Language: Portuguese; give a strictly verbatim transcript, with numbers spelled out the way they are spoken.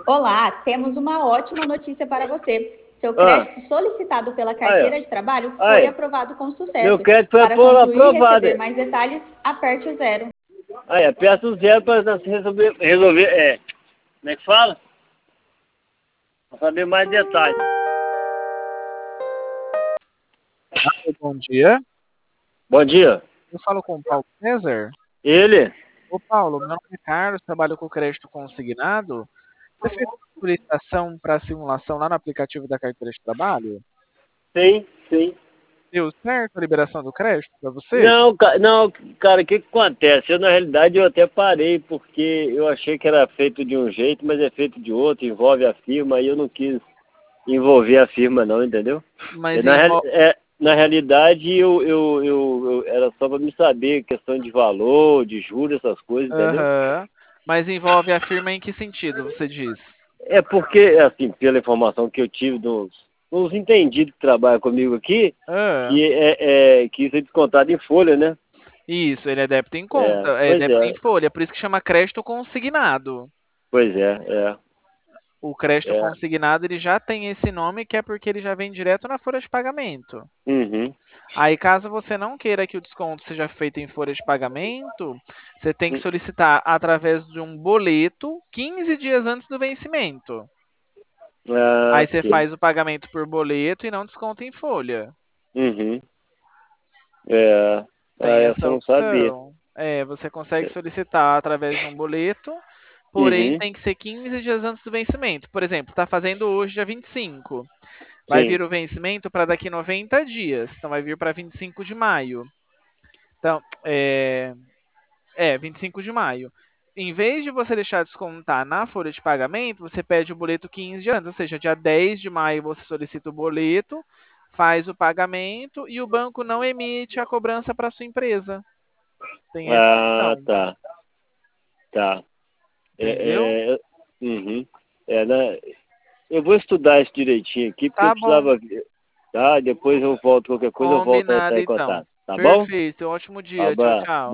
Olá, temos uma ótima notícia para você. Seu Ah, crédito solicitado pela aí, ó. carteira de trabalho foi Aí, aprovado com meu sucesso. crédito foi Para apro- concluir e aprovado. receber mais detalhes, aperte o zero. Aí, aperta o zero para nós resolver, resolver, é, como é que fala? Para saber mais detalhes. Alô, bom dia. Bom dia. Eu falo com o Paulo César. Ele? Ô, Paulo, meu nome é Carlos, trabalho com crédito consignado. Você fez uma solicitação para simulação lá no aplicativo da carteira de trabalho? Sim, sim. Deu certo a liberação do crédito para você? Não, ca- não, cara, o que que acontece? Eu, na realidade, eu até parei porque eu achei que era feito de um jeito, mas é feito de outro, envolve a firma, aí eu não quis envolver a firma não, entendeu? É, Mas Na, real- envolve. é, na realidade, eu, eu, eu, eu- era só para me saber questão de valor, de juros, essas coisas, entendeu? Aham. Mas envolve a firma em que sentido, você diz? É porque, assim, pela informação que eu tive dos, dos entendidos que trabalham comigo aqui, Ah, que, é, é, que isso é descontado em folha, né? isso, ele é débito em É, conta, é pois débito em é, folha, por isso que chama crédito consignado. pois é, é, O crédito é. consignado ele já tem esse nome que é porque ele já vem direto na folha de pagamento. Uhum. Aí, caso você não queira que o desconto seja feito em folha de pagamento, você tem que Hum. solicitar através de um boleto quinze dias antes do vencimento. Ah, Aí você sim. faz o pagamento por boleto e não desconta em folha. Uhum. É, ah, Tem essa essa eu não sabia. opção. É, você consegue solicitar através de um boleto, porém Uhum. tem que ser quinze dias antes do vencimento. Por exemplo, está fazendo hoje, dia vinte e cinco. Vai Sim. vir o vencimento para daqui noventa dias. Então vai vir para vinte e cinco de maio. Então, é, É, vinte e cinco de maio. Em vez de você deixar descontar na folha de pagamento, você pede o boleto quinze dias antes, ou seja, dia dez de maio você solicita o boleto, faz o pagamento e o banco não emite a cobrança para sua empresa. Tem essa Ah, opção, tá, tá. entendeu? É, é, uhum. É, né? Eu vou estudar isso direitinho aqui, porque eu Tá bom, precisava ver, tá? Depois eu volto, qualquer coisa eu volto a combinado entrar em então. contato, tá bom? Perfeito, ótimo dia. Tchau, Abraço. tchau.